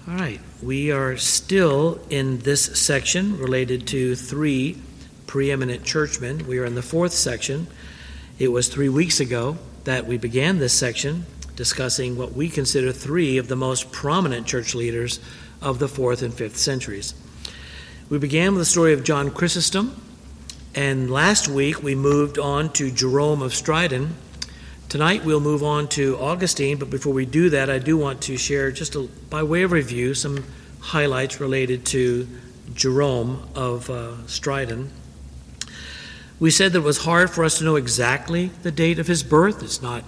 All right, we are still in this section related to three preeminent churchmen. We are in the fourth section. It was 3 weeks ago that we began this section discussing what we consider three of the most prominent church leaders of the 4th and 5th centuries. We began with the story of John Chrysostom, and last week we moved on to Jerome of Stridon. Tonight we'll move on to Augustine, but before we do that, I do want to share, by way of review, some highlights related to Jerome of Stridon. We said that it was hard for us to know exactly the date of his birth. It's not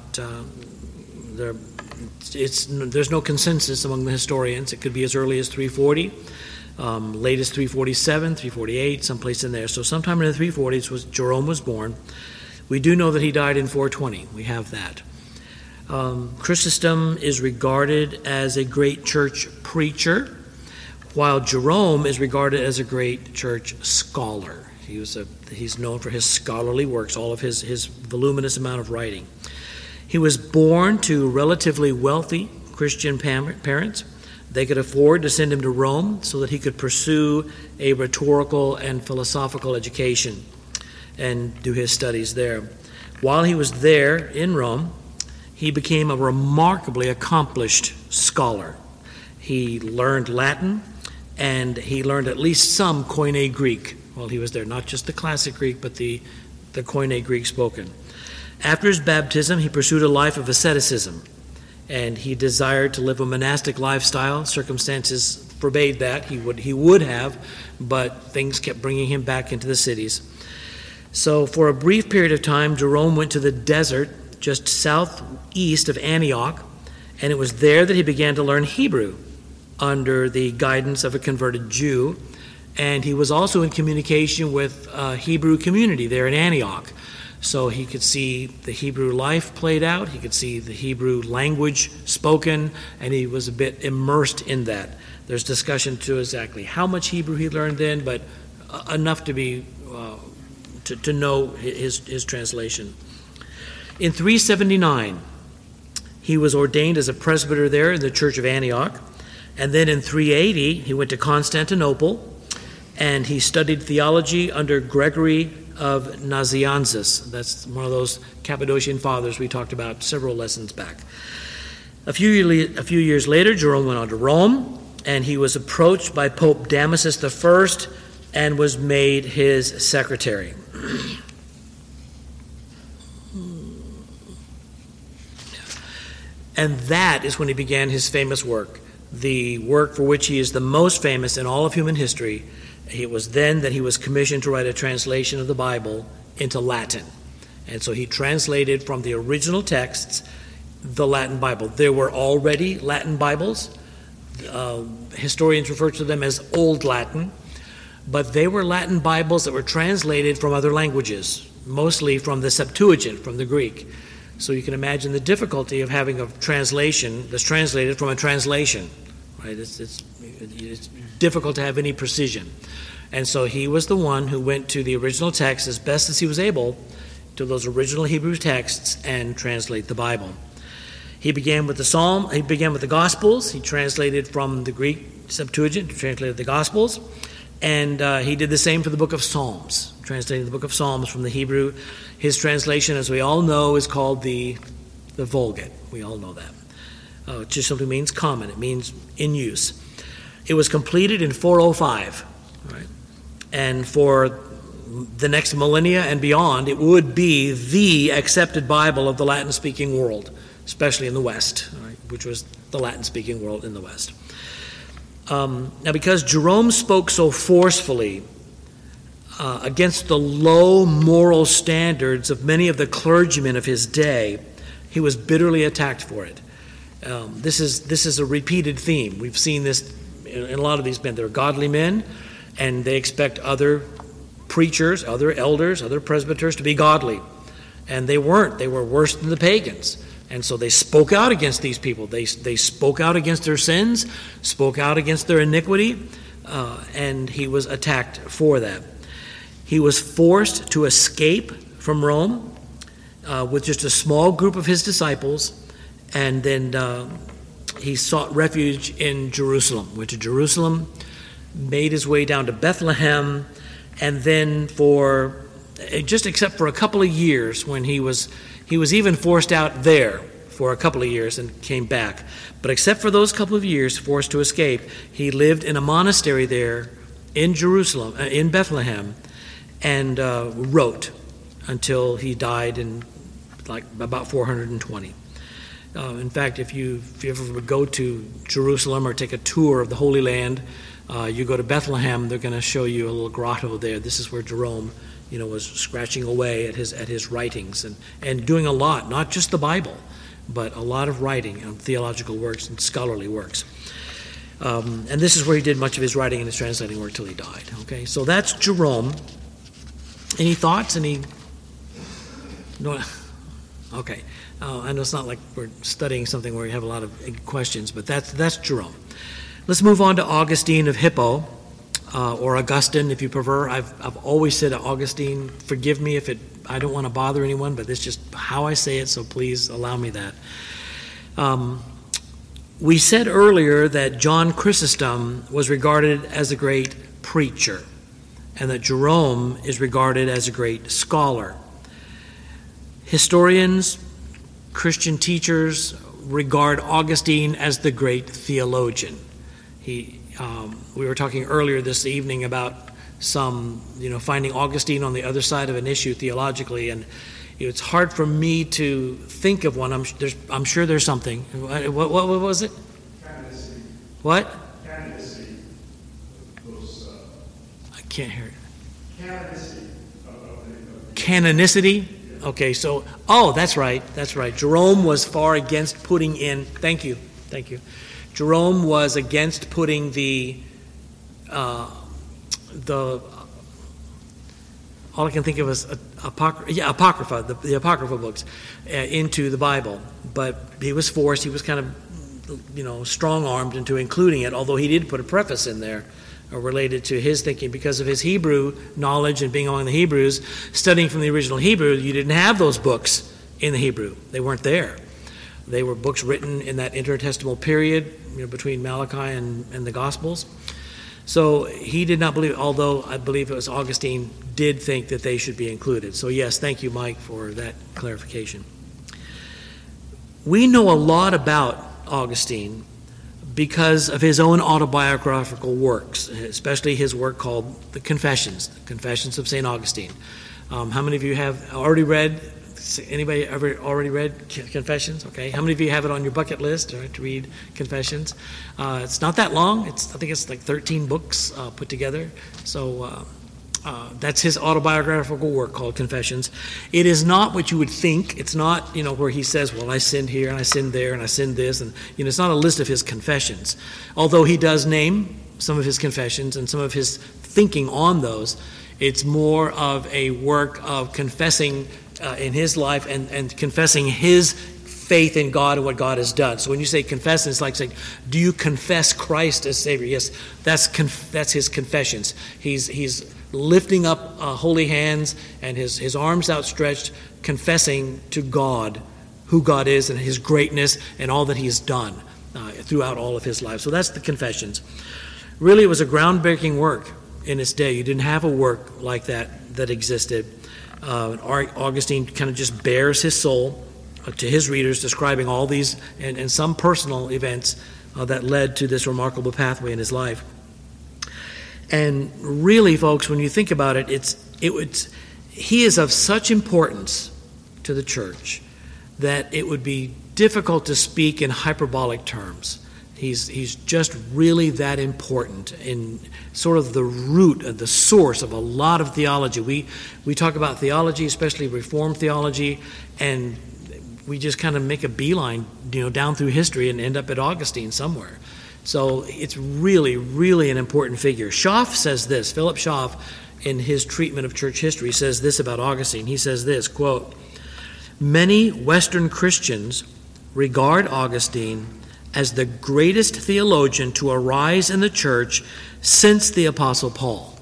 there's no consensus among the historians. It could be as early as 340, latest 347, 348, someplace in there. So sometime in the 340s Jerome was born. We do know that he died in 420. We have that. Chrysostom is regarded as a great church preacher, while Jerome is regarded as a great church scholar. He's known for his scholarly works, all of his voluminous amount of writing. He was born to relatively wealthy Christian parents. They could afford to send him to Rome so that he could pursue a rhetorical and philosophical education and do his studies there. While he was there in Rome, he became a remarkably accomplished scholar. He learned Latin, and he learned at least some Koine Greek while he was there, not just the classic Greek, but the Koine Greek spoken. After his baptism, he pursued a life of asceticism, and he desired to live a monastic lifestyle. Circumstances forbade that. He would have, but things kept bringing him back into the cities. So for a brief period of time, Jerome went to the desert just southeast of Antioch, and it was there that he began to learn Hebrew under the guidance of a converted Jew. And he was also in communication with a Hebrew community there in Antioch. So he could see the Hebrew life played out, he could see the Hebrew language spoken, and he was a bit immersed in that. There's discussion to exactly how much Hebrew he learned then, but enough to be to know his translation. In 379, he was ordained as a presbyter there in the Church of Antioch. And then in 380, he went to Constantinople, and he studied theology under Gregory of Nazianzus. That's one of those Cappadocian fathers we talked about several lessons back. A few years later, Jerome went on to Rome, and he was approached by Pope Damasus I and was made his secretary. And that is when he began his famous work, the work for which he is the most famous in all of human history. It was then that he was commissioned to write a translation of the Bible into Latin. And so he translated from the original texts the Latin Bible. There were already Latin Bibles. Historians refer to them as Old Latin. But they were Latin Bibles that were translated from other languages, mostly from the Septuagint, from the Greek. So you can imagine the difficulty of having a translation that's translated from a translation. Right? It's difficult to have any precision. And so he was the one who went to the original text as best as he was able to those original Hebrew texts and translate the Bible. He began with the Gospels. He translated from the Greek Septuagint, translated the Gospels. And he did the same for the book of Psalms, translating the book of Psalms from the Hebrew. His translation, as we all know, is called the Vulgate. We all know that. It just simply means common. It means in use. It was completed in 405. Right? And for the next millennia and beyond, it would be the accepted Bible of the Latin-speaking world, especially in the West, right? Which was the Latin-speaking world in the West. Now, because Jerome spoke so forcefully against the low moral standards of many of the clergymen of his day, he was bitterly attacked for it. This is a repeated theme. We've seen this in a lot of these men. They're godly men, and they expect other preachers, other elders, other presbyters to be godly. And they weren't. They were worse than the pagans. And so they spoke out against these people. They spoke out against their sins, spoke out against their iniquity, and he was attacked for that. He was forced to escape from Rome with just a small group of his disciples, and then he sought refuge in Jerusalem, went to Jerusalem, made his way down to Bethlehem, and then except for a couple of years when he was even forced out there for a couple of years and came back. But except for those couple of years forced to escape, he lived in a monastery there in Jerusalem, in Bethlehem, and wrote until he died in about 420. In fact, if you ever would go to Jerusalem or take a tour of the Holy Land, you go to Bethlehem, they're going to show you a little grotto there. This is where Jerome, was scratching away at his writings and doing a lot, not just the Bible, but a lot of writing and theological works and scholarly works. And this is where he did much of his writing and his translating work till he died. Okay, so that's Jerome. Any thoughts? No. Okay. I know it's not like we're studying something where you have a lot of questions, but that's Jerome. Let's move on to Augustine of Hippo, or Augustine if you prefer. I've always said Augustine. Forgive me if I don't want to bother anyone, but it's just how I say it, so please allow me that. We said earlier that John Chrysostom was regarded as a great preacher, and that Jerome is regarded as a great scholar. Historians, Christian teachers regard Augustine as the great theologian. We were talking earlier this evening about finding Augustine on the other side of an issue theologically, and it's hard for me to think of one. I'm sure there's something. What was it? Candidacy. What? Candidacy. I can't hear it. Candidacy. Canonicity? Okay, so, that's right. Jerome was far against putting in, thank you. Jerome was against putting the all I can think of is Apocrypha, the Apocrypha books, into the Bible. But he was forced, he was kind of, strong-armed into including it, although he did put a preface in there related to his thinking because of his Hebrew knowledge and being among the Hebrews. Studying from the original Hebrew, you didn't have those books in the Hebrew. They weren't there. They were books written in that intertestamental period, between Malachi and the Gospels. So he did not believe, although I believe it was Augustine did think that they should be included. So yes, thank you, Mike, for that clarification. We know a lot about Augustine because of his own autobiographical works, especially his work called the Confessions of St. Augustine. How many of you have already read? Anybody ever already read Confessions? Okay. How many of you have it on your bucket list to read Confessions? It's not that long. I think it's like 13 books put together. So that's his autobiographical work called Confessions. It is not what you would think. It's not, where he says, well, I sinned here and I sinned there and I sinned this. And, it's not a list of his confessions. Although he does name some of his confessions and some of his thinking on those, it's more of a work of confessing in his life and confessing his faith in God and what God has done. So when you say confess, it's like saying, do you confess Christ as Savior? Yes, that's his confessions. He's lifting up holy hands and his arms outstretched, confessing to God who God is and his greatness and all that he's done throughout all of his life. So that's the Confessions. Really, it was a groundbreaking work in its day. You didn't have a work like that existed. Augustine kind of just bares his soul to his readers, describing all these and some personal events that led to this remarkable pathway in his life. And really, folks, when you think about it, he is of such importance to the church that it would be difficult to speak in hyperbolic terms. He's just really that important in sort of the root and the source of a lot of theology. We talk about theology, especially Reformed theology, and we just kind of make a beeline, down through history and end up at Augustine somewhere. So it's really, really an important figure. Schaff says this, Philip Schaff, in his treatment of church history, says this about Augustine. He says this, quote, "Many Western Christians regard Augustine as the greatest theologian to arise in the church since the Apostle Paul."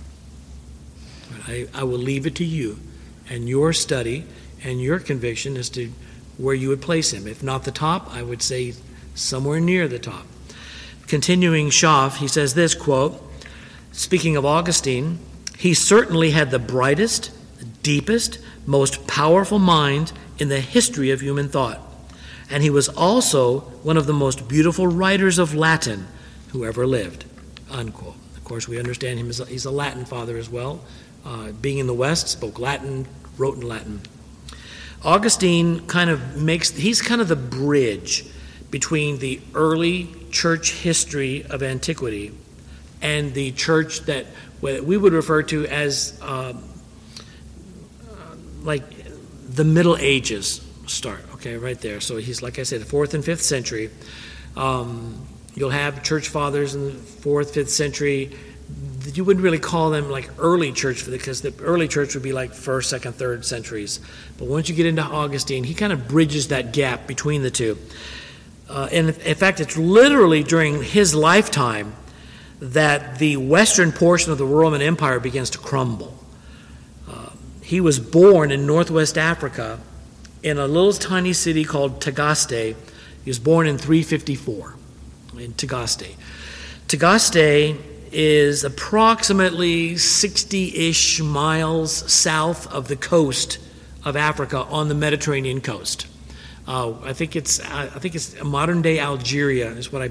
I will leave it to you and your study and your conviction as to where you would place him. If not the top, I would say somewhere near the top. Continuing Schaff, he says this, quote, speaking of Augustine, he certainly had the brightest, deepest, most powerful mind in the history of human thought. And he was also one of the most beautiful writers of Latin who ever lived, unquote. Of course, we understand him as he's a Latin father as well. Being in the West, spoke Latin, wrote in Latin. Augustine he's kind of the bridge between the early church history of antiquity and the church that we would refer to as like the Middle Ages start, okay, right there. So he's, like I said, 4th and 5th century. You'll have church fathers in the 4th, 5th century. You wouldn't really call them like early church because the early church would be like 1st, 2nd, 3rd centuries. But once you get into Augustine, he kind of bridges that gap between the two. And in fact, it's literally during his lifetime that the western portion of the Roman Empire begins to crumble. He was born in northwest Africa in a little tiny city called Tagaste. He was born in 354 in Tagaste. Tagaste is approximately 60-ish miles south of the coast of Africa on the Mediterranean coast. I think it's modern-day Algeria is what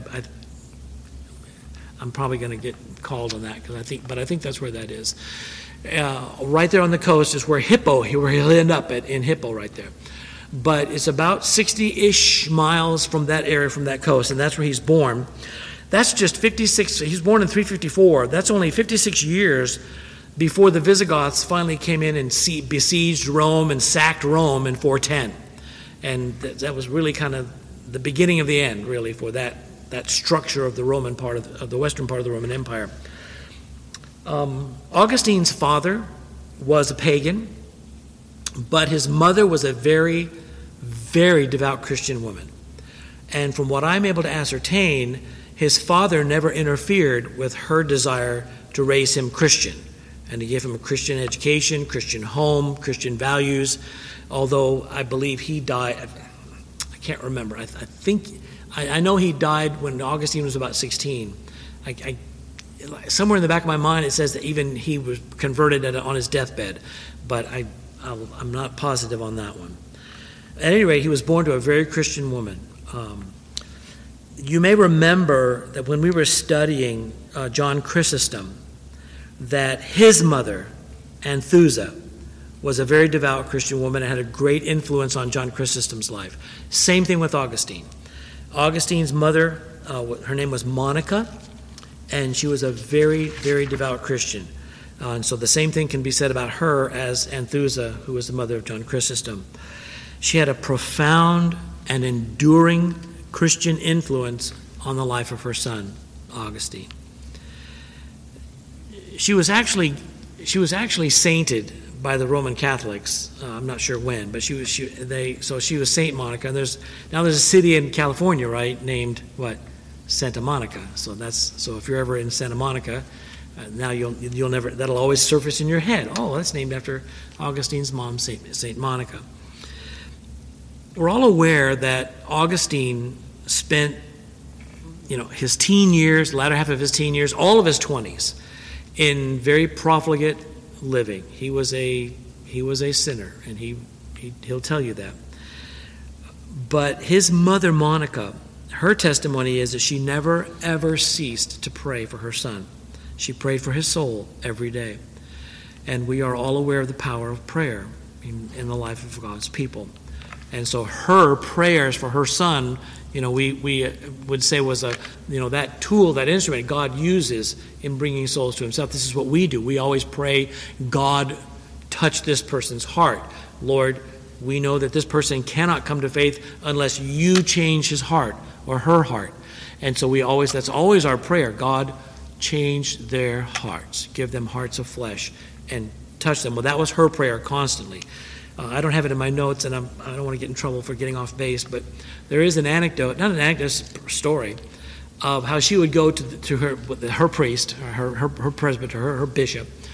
I'm probably going to get called on that but I think that's where that is. Right there on the coast is where he'll end up in Hippo right there. But it's about 60-ish miles from that area, from that coast, and that's where he's born. That's just 56, he's born in 354. That's only 56 years before the Visigoths finally came in and besieged Rome and sacked Rome in 410. And that was really kind of the beginning of the end, really, for that structure of the Roman part of the western part of the Roman Empire. Augustine's father was a pagan, but his mother was a very, very devout Christian woman. And from what I'm able to ascertain, his father never interfered with her desire to raise him Christian and to give him a Christian education, Christian home, Christian values, although I believe he died, I can't remember. I know he died when Augustine was about 16. Somewhere in the back of my mind it says that even he was converted on his deathbed, but I'm not positive on that one. At any rate, he was born to a very Christian woman. You may remember that when we were studying John Chrysostom, that his mother, Anthusa, was a very devout Christian woman and had a great influence on John Chrysostom's life. Same thing with Augustine. Augustine's mother, her name was Monica, and she was a very, very devout Christian. And so the same thing can be said about her as Anthusa, who was the mother of John Chrysostom. She had a profound and enduring Christian influence on the life of her son, Augustine. She was actually sainted by the Roman Catholics. I'm not sure when, but she was Saint Monica. And there's a city in California, right, named what? Santa Monica. So if you're ever in Santa Monica, now you'll never, that'll always surface in your head. Oh, that's named after Augustine's mom, Saint Monica. We're all aware that Augustine spent, his teen years, latter half of his teen years, all of his 20s, in very profligate living. He was a sinner, and he'll tell you that. But his mother, Monica, her testimony is that she never, ever ceased to pray for her son. She prayed for his soul every day. And we are all aware of the power of prayer in the life of God's people. And so her prayers for her son, we would say was that tool, that instrument God uses in bringing souls to himself. This is what we do. We always pray, God, touch this person's heart. Lord, we know that this person cannot come to faith unless you change his heart or her heart. And so that's always our prayer. God, change their hearts. Give them hearts of flesh and touch them. Well, that was her prayer constantly. I don't have it in my notes, and I don't want to get in trouble for getting off base, but there is an anecdote, not an anecdote, a story, of how she would go to her priest, her presbyter, her bishop,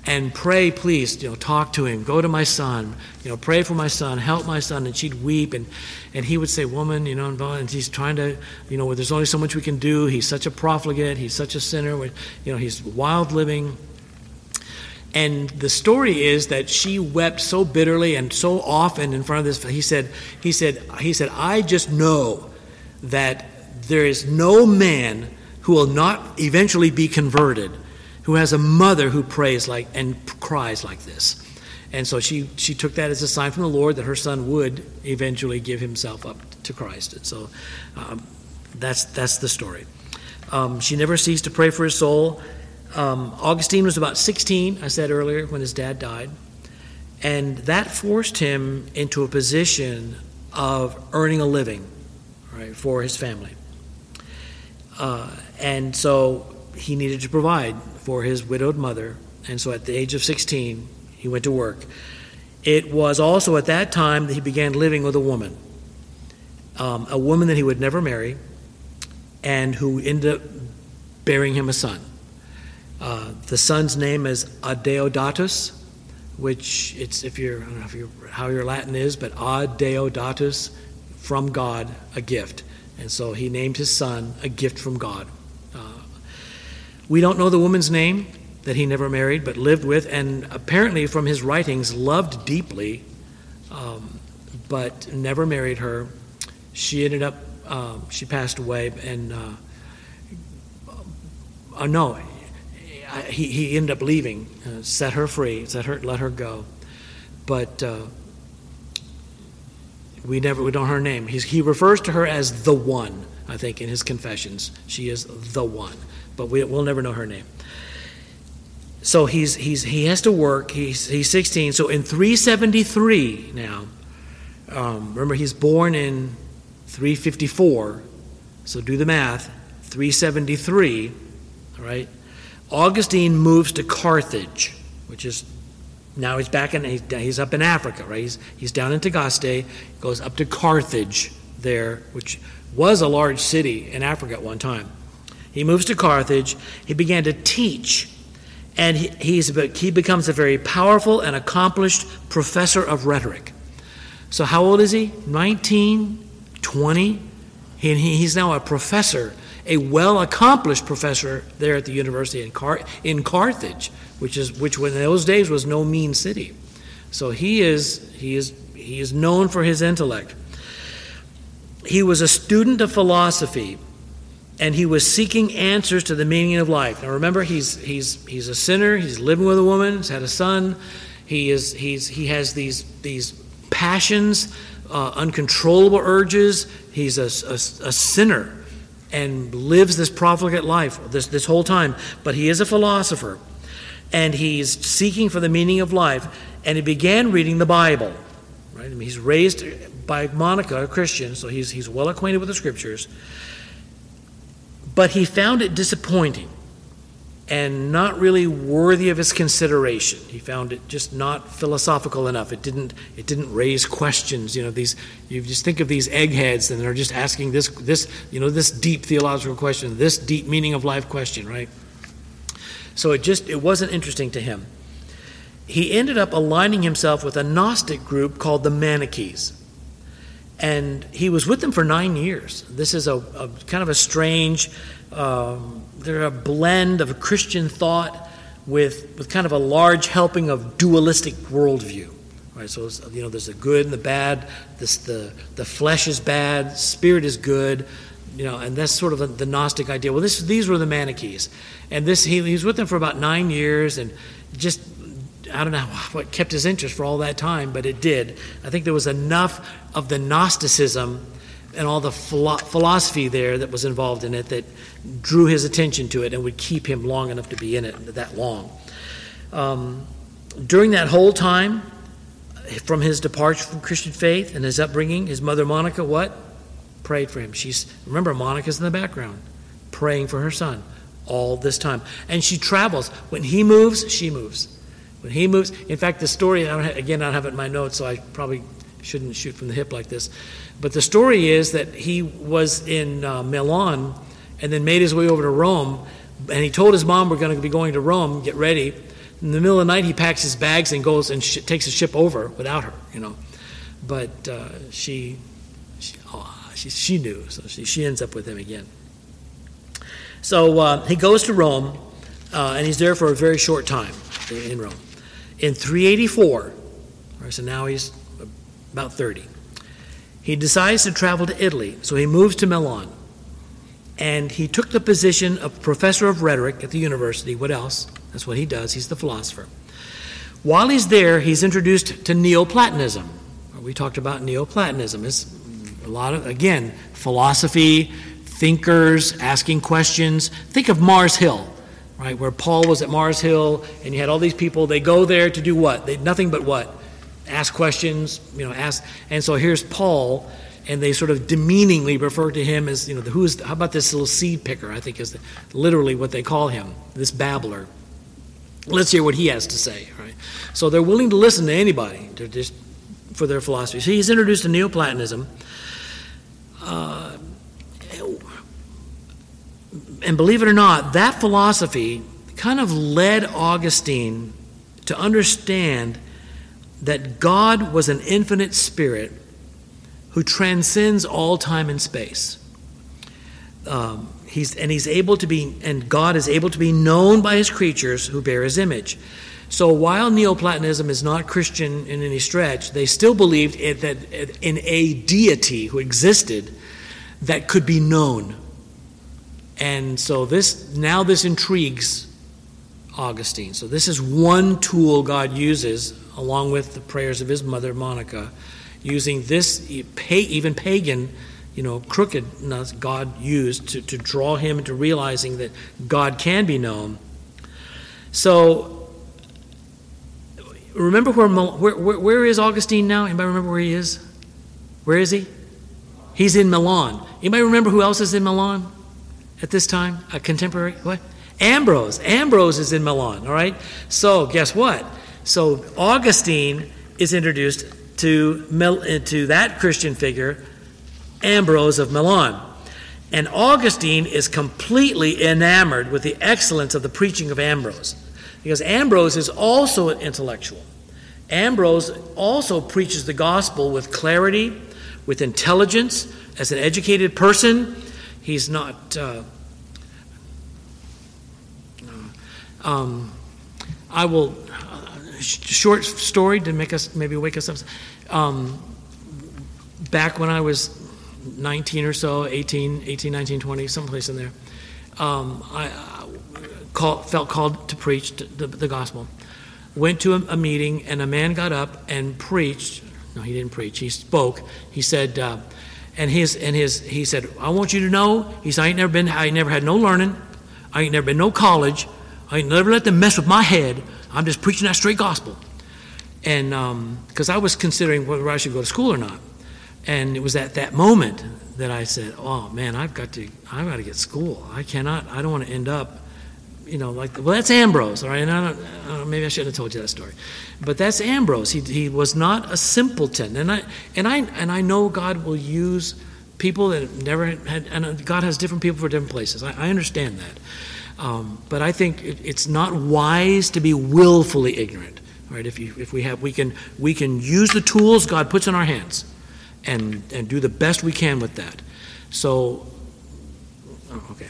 and pray, please, talk to him, go to my son, pray for my son, help my son. And she'd weep, and he would say, woman, and he's trying to, there's only so much we can do. He's such a profligate, he's such a sinner, he's wild living. And the story is that she wept so bitterly and so often in front of this. He said, I just know that there is no man who will not eventually be converted who has a mother who prays and cries like this. And so she took that as a sign from the Lord that her son would eventually give himself up to Christ. And so that's the story. She never ceased to pray for his soul. Augustine was about 16, I said earlier, when his dad died. And that forced him into a position of earning a living, right, for his family. And so he needed to provide for his widowed mother. And so at the age of 16, he went to work. It was also at that time that he began living with a woman that he would never marry, and who ended up bearing him a son. The son's name is Adeodatus, which I don't know how your Latin is, but Adeodatus, from God, a gift. And so he named his son a gift from God. We don't know the woman's name that he never married, but lived with, and apparently from his writings loved deeply, but never married her. She ended up, she passed away, and he ended up leaving, set her free, let her go. But we don't know her name. He refers to her as the one, I think, in his confessions. She is the one, but we'll never know her name. So he has to work. He's 16. So in 373 now, remember he's born in 354. So do the math. 373, all right. Augustine moves to Carthage, which is now he's up in Africa, right? He's down in Tagaste, goes up to Carthage there, which was a large city in Africa at one time. He moves to Carthage. He began to teach, and he becomes a very powerful and accomplished professor of rhetoric. So how old is he? 19, 20? He's now a professor, a well-accomplished professor there at the university in Carthage, which in those days was no mean city. So he is known for his intellect. He was a student of philosophy, and he was seeking answers to the meaning of life. Now remember, he's a sinner. He's living with a woman. He's had a son. He has these passions, uncontrollable urges. He's a sinner and lives this profligate life this whole time. But he is a philosopher, and he's seeking for the meaning of life. And he began reading the Bible. Right? I mean, he's raised by Monica, a Christian, so he's well acquainted with the Scriptures. But he found it disappointing and not really worthy of his consideration. He found it just not philosophical enough. It didn't raise questions. You just think of these eggheads, and they're just asking this deep theological question, this deep meaning of life question, right? So it wasn't interesting to him. He ended up aligning himself with a Gnostic group called the Manichees. And he was with them for 9 years. This is a kind of a strange, they're a blend of a Christian thought with kind of a large helping of dualistic worldview. Right? So there's the good and the bad. The flesh is bad, spirit is good. And that's sort of the Gnostic idea. Well, these were the Manichees, and he was with them for about 9 years, and just I don't know what kept his interest for all that time, but it did. I think there was enough of the Gnosticism and all the philosophy there that was involved in it that drew his attention to it and would keep him long enough to be in it that long. During that whole time, from his departure from Christian faith and his upbringing, his mother Monica, prayed for him. Remember, Monica's in the background, praying for her son all this time. And she travels. When he moves, she moves. When he moves, in fact, the story, I don't have it in my notes, so I probably shouldn't shoot from the hip like this. But the story is that he was in Milan and then made his way over to Rome, and he told his mom, we're going to be going to Rome, get ready. In the middle of the night, he packs his bags and goes and takes a ship over without her, But she knew, so she ends up with him again. So he goes to Rome, and he's there for a very short time in Rome. In 384, so now he's about 30, he decides to travel to Italy, so he moves to Milan. And he took the position of professor of rhetoric at the university. What else? That's what he does. He's the philosopher. While he's there, he's introduced to Neoplatonism. We talked about Neoplatonism. It's a lot of, again, philosophy, thinkers, asking questions. Think of Mars Hill, right, where Paul was at Mars Hill, and you had all these people. They go there to do what? Nothing but what? Ask questions, ask. And so here's Paul, and they sort of demeaningly refer to him as, how about this little seed picker, I think is literally what they call him, this babbler. Let's hear what he has to say, right? So they're willing to listen to anybody for their philosophy. So he's introduced to Neoplatonism. And believe it or not, that philosophy kind of led Augustine to understand that God was an infinite spirit who transcends all time and space. He's able to be, and God is able to be known by his creatures who bear his image. So while Neoplatonism is not Christian in any stretch, they still believed in a deity who existed that could be known. And so this intrigues Augustine. So this is one tool God uses, along with the prayers of his mother Monica, using this even pagan, crookedness God used to draw him into realizing that God can be known. So remember where is Augustine now? Anybody remember where he is? Where is he? He's in Milan. Anybody remember who else is in Milan at this time? A contemporary? What? Ambrose. Ambrose is in Milan, all right? So guess what? So Augustine is introduced to that Christian figure, Ambrose of Milan. And Augustine is completely enamored with the excellence of the preaching of Ambrose, because Ambrose is also an intellectual. Ambrose also preaches the gospel with clarity, with intelligence. As an educated person, he's not... I will... short story to make us, maybe wake us up. Back when I was 19 or so, 18, 19, 20, someplace in there, I felt called to preach the gospel. Went to a meeting, and a man got up and preached. No, he didn't preach. He spoke. He said, he said, I want you to know, he said, I ain't never had no learning. I ain't never been no college. I ain't never let them mess with my head. I'm just preaching that straight gospel. And because I was considering whether I should go to school or not. And it was at that moment that I said, oh man, I've got to get school. I don't want to end up, that's Ambrose, all right? And I don't, maybe I shouldn't have told you that story. But that's Ambrose. He was not a simpleton. And I know God will use people that have never had, and God has different people for different places. I understand that. But I think it's not wise to be willfully ignorant. Right? We can use the tools God puts in our hands, and do the best we can with that. So, okay.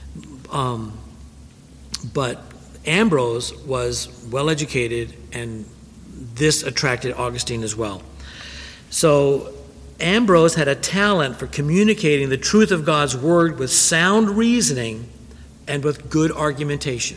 But Ambrose was well educated, and this attracted Augustine as well. So Ambrose had a talent for communicating the truth of God's word with sound reasoning and with good argumentation.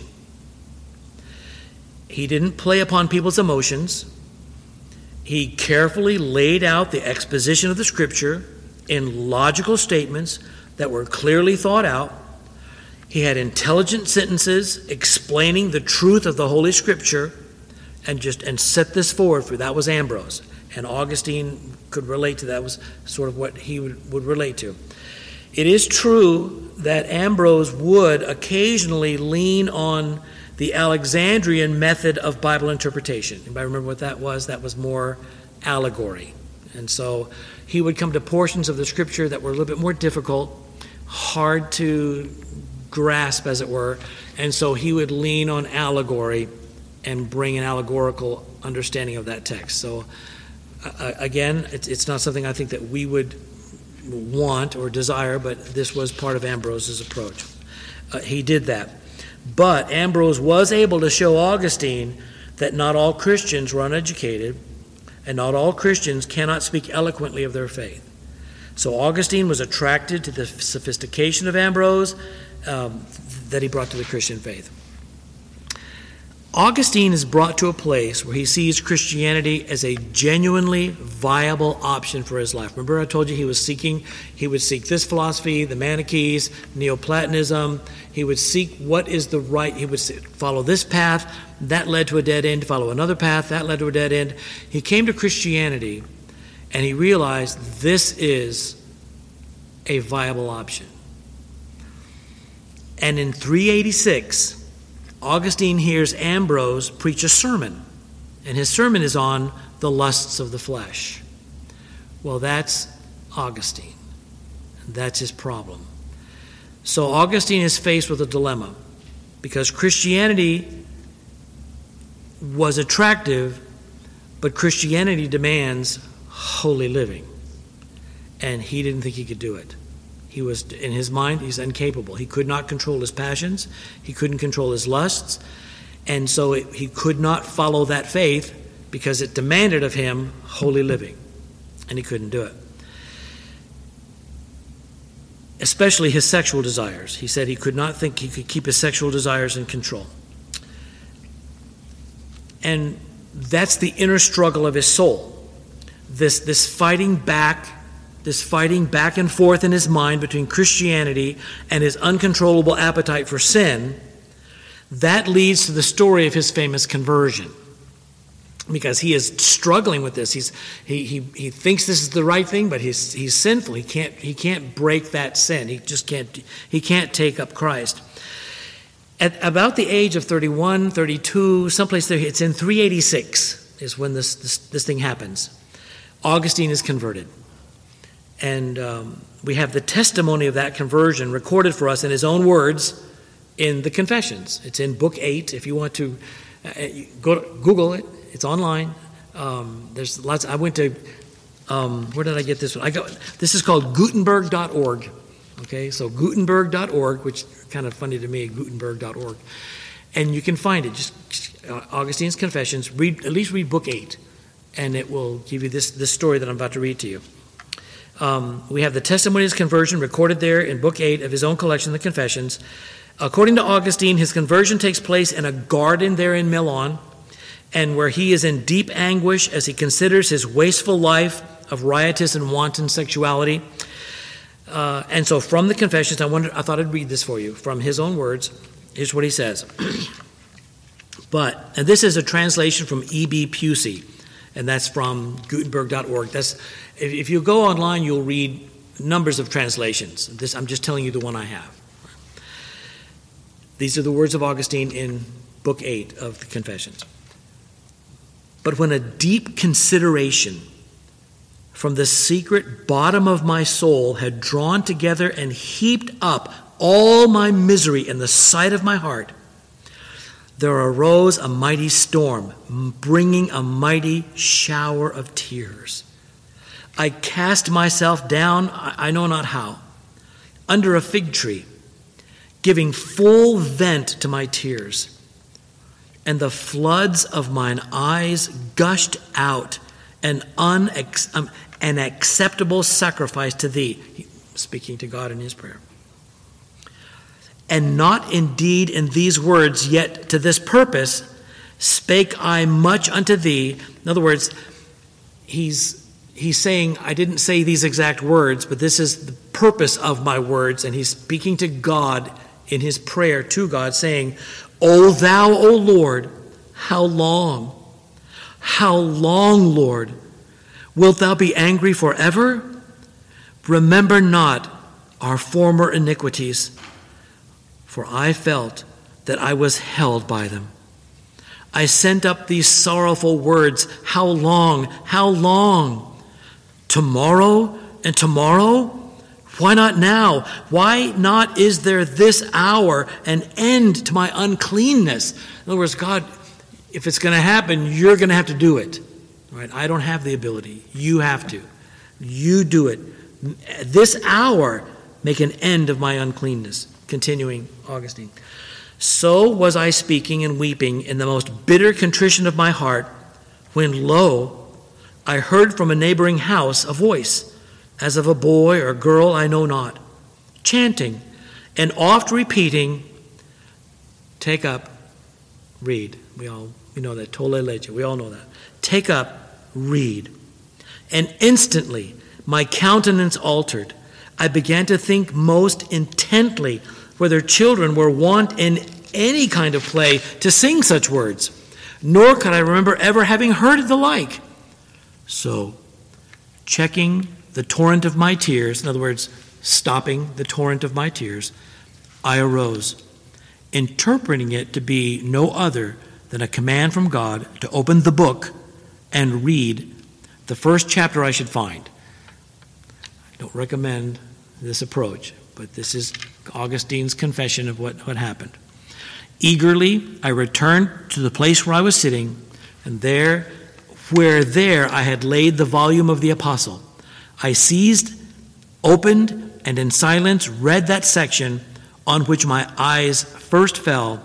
He didn't play upon people's emotions. He carefully laid out the exposition of the Scripture in logical statements that were clearly thought out. He had intelligent sentences explaining the truth of the Holy Scripture, and set this forward for. That was Ambrose. And Augustine could relate to that. Was sort of what he would relate to. It is true that Ambrose would occasionally lean on the Alexandrian method of Bible interpretation. Anybody remember what that was? That was more allegory. And so he would come to portions of the Scripture that were a little bit more difficult, hard to grasp, as it were. And so he would lean on allegory and bring an allegorical understanding of that text. So again, it's not something I think that we would want or desire, but this was part of Ambrose's approach. He did that. But Ambrose was able to show Augustine that not all Christians were uneducated, and not all Christians cannot speak eloquently of their faith. So Augustine was attracted to the sophistication of Ambrose that he brought to the Christian faith. Augustine is brought to a place where he sees Christianity as a genuinely viable option for his life. Remember I told you he would seek this philosophy, the Manichees, Neoplatonism. He would seek what is the right, he would follow this path, that led to a dead end, follow another path, that led to a dead end. He came to Christianity and he realized this is a viable option. And in 386, Augustine hears Ambrose preach a sermon, and his sermon is on the lusts of the flesh. Well, that's Augustine. That's his problem. So Augustine is faced with a dilemma, because Christianity was attractive, but Christianity demands holy living, and he didn't think he could do it. He was, in his mind, he's incapable. He could not control his passions. He couldn't control his lusts. And so he could not follow that faith because it demanded of him holy living. And he couldn't do it. Especially his sexual desires. He said he could not think he could keep his sexual desires in control. And that's the inner struggle of his soul. This fighting back and forth in his mind between Christianity and his uncontrollable appetite for sin, that leads to the story of his famous conversion. Because he is struggling with this. He thinks this is the right thing, but he's sinful. He can't break that sin. He can't take up Christ. At about the age of 31, 32, someplace there, it's in 386 is when this thing happens. Augustine is converted. And we have the testimony of that conversion recorded for us in his own words in the Confessions. It's in Book 8. If you want to go to Google it, it's online. There's lots. I went to, where did I get this one? This is called Gutenberg.org. Okay, so Gutenberg.org, which is kind of funny to me, Gutenberg.org. And you can find it, just Augustine's Confessions. At least read Book 8, and it will give you this story that I'm about to read to you. We have the testimony of his conversion recorded there in Book 8 of his own collection, the Confessions. According to Augustine, his conversion takes place in a garden there in Milan, and where he is in deep anguish as he considers his wasteful life of riotous and wanton sexuality. And so from the Confessions, I thought I'd read this for you from his own words. Here's what he says. And this is a translation from E.B. Pusey, and that's from Gutenberg.org. If you go online, you'll read numbers of translations. I'm just telling you the one I have. These are the words of Augustine in Book 8 of the Confessions. But when a deep consideration from the secret bottom of my soul had drawn together and heaped up all my misery in the sight of my heart, there arose a mighty storm, bringing a mighty shower of tears. I cast myself down, I know not how, under a fig tree, giving full vent to my tears. And the floods of mine eyes gushed out an acceptable sacrifice to thee, speaking to God in his prayer. And not indeed in these words, yet to this purpose spake I much unto thee. In other words, he's saying, I didn't say these exact words, but this is the purpose of my words. And he's speaking to God in his prayer to God, saying, O thou, O Lord, how long, Lord, wilt thou be angry forever? Remember not our former iniquities, for I felt that I was held by them. I sent up these sorrowful words, how long, how long? Tomorrow and tomorrow? Why not now? Why not is there this hour an end to my uncleanness? In other words, God, if it's going to happen, you're going to have to do it. All right? I don't have the ability. You have to. You do it. This hour, make an end of my uncleanness. Continuing, Augustine. So was I speaking and weeping in the most bitter contrition of my heart, when, lo, I heard from a neighboring house a voice, as of a boy or girl I know not, chanting, and oft repeating, take up, read. We know that, tolle lege, we all know that. Take up, read. And instantly my countenance altered. I began to think most intently whether children were wont in any kind of play to sing such words, nor could I remember ever having heard the like. So, checking the torrent of my tears, in other words, stopping the torrent of my tears, I arose, interpreting it to be no other than a command from God to open the book and read the first chapter I should find. I don't recommend this approach, but this is Augustine's confession of what happened. Eagerly, I returned to the place where I was sitting, and there I had laid the volume of the apostle. I seized, opened, and in silence read that section on which my eyes first fell.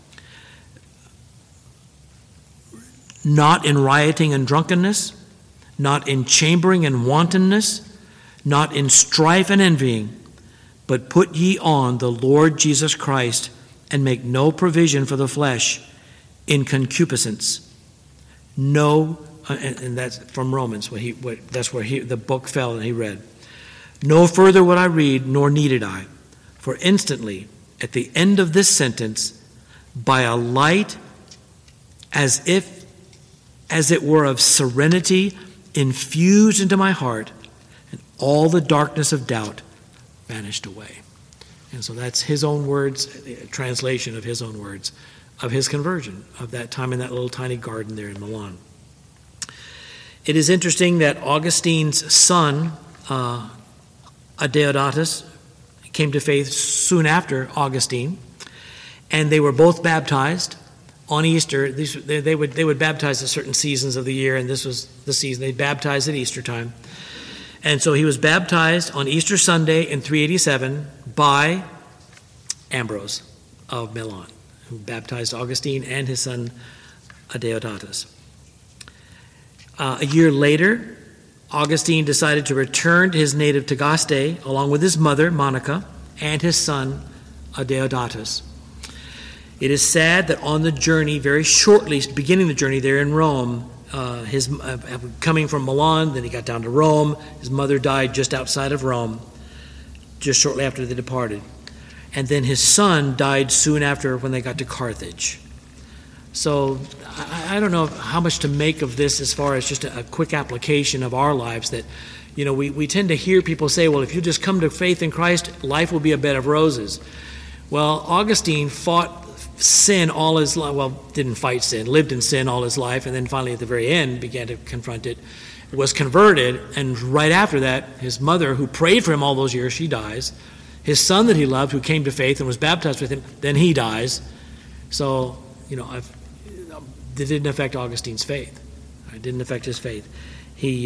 Not in rioting and drunkenness, not in chambering and wantonness, not in strife and envying, but put ye on the Lord Jesus Christ, and make no provision for the flesh in concupiscence. No, and that's from Romans. That's where the book fell and he read. No further would I read, nor needed I. For instantly, at the end of this sentence, by a light as it were of serenity infused into my heart, and all the darkness of doubt vanished away. And so that's his own words, translation of his own words, of his conversion, of that time in that little tiny garden there in Milan. It is interesting that Augustine's son, Adeodatus, came to faith soon after Augustine, and they were both baptized on Easter. They would baptize at certain seasons of the year, and this was the season. They baptized at Easter time. And so he was baptized on Easter Sunday in 387 by Ambrose of Milan, who baptized Augustine and his son Adeodatus. A year later, Augustine decided to return to his native Tagaste along with his mother, Monica, and his son, Adeodatus. It is sad that on the journey, very shortly, beginning the journey there in Rome, coming from Milan, then he got down to Rome. His mother died just outside of Rome, just shortly after they departed. And then his son died soon after when they got to Carthage. So I don't know how much to make of this as far as just a quick application of our lives, that, you know, we tend to hear people say, well, if you just come to faith in Christ, life will be a bed of roses. Well, Augustine fought sin all his life. Well, didn't fight sin, lived in sin all his life, and then finally at the very end began to confront it, was converted, and right after that, his mother, who prayed for him all those years, she dies. His son that he loved, who came to faith and was baptized with him, then he dies. So, you know, it didn't affect Augustine's faith. It didn't affect his faith. He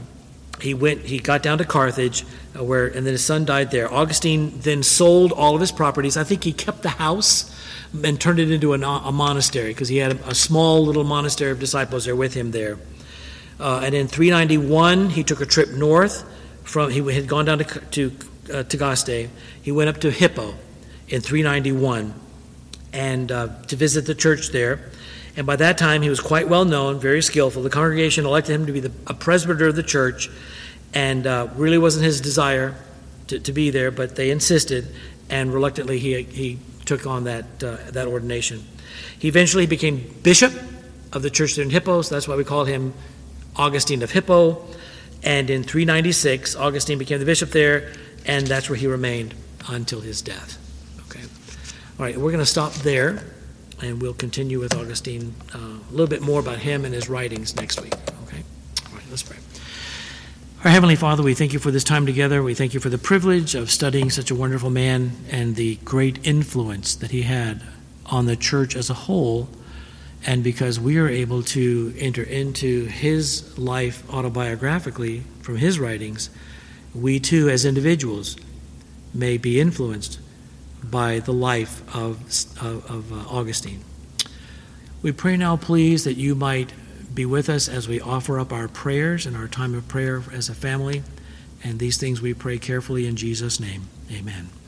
got down to Carthage, and then his son died there. Augustine then sold all of his properties. I think he kept the house and turned it into a monastery, because he had a small little monastery of disciples there with him there. And in 391, he took a trip north. He had gone down to Tagaste. He went up to Hippo in 391 and to visit the church there. And by that time, he was quite well known, very skillful. The congregation elected him to be a presbyter of the church, and really wasn't his desire to be there, but they insisted, and reluctantly he took on that ordination. He eventually became bishop of the church there in Hippo, so that's why we call him Augustine of Hippo. And in 396, Augustine became the bishop there, and that's where he remained until his death. Okay. All right, we're going to stop there, and we'll continue with Augustine, a little bit more about him and his writings next week. Okay? All right, let's pray. Our Heavenly Father, we thank you for this time together. We thank you for the privilege of studying such a wonderful man and the great influence that he had on the church as a whole, And because we are able to enter into his life autobiographically from his writings, we too, as individuals, may be influenced by the life of Augustine. We pray now, please, that you might be with us as we offer up our prayers and our time of prayer as a family. And these things we pray carefully in Jesus' name. Amen.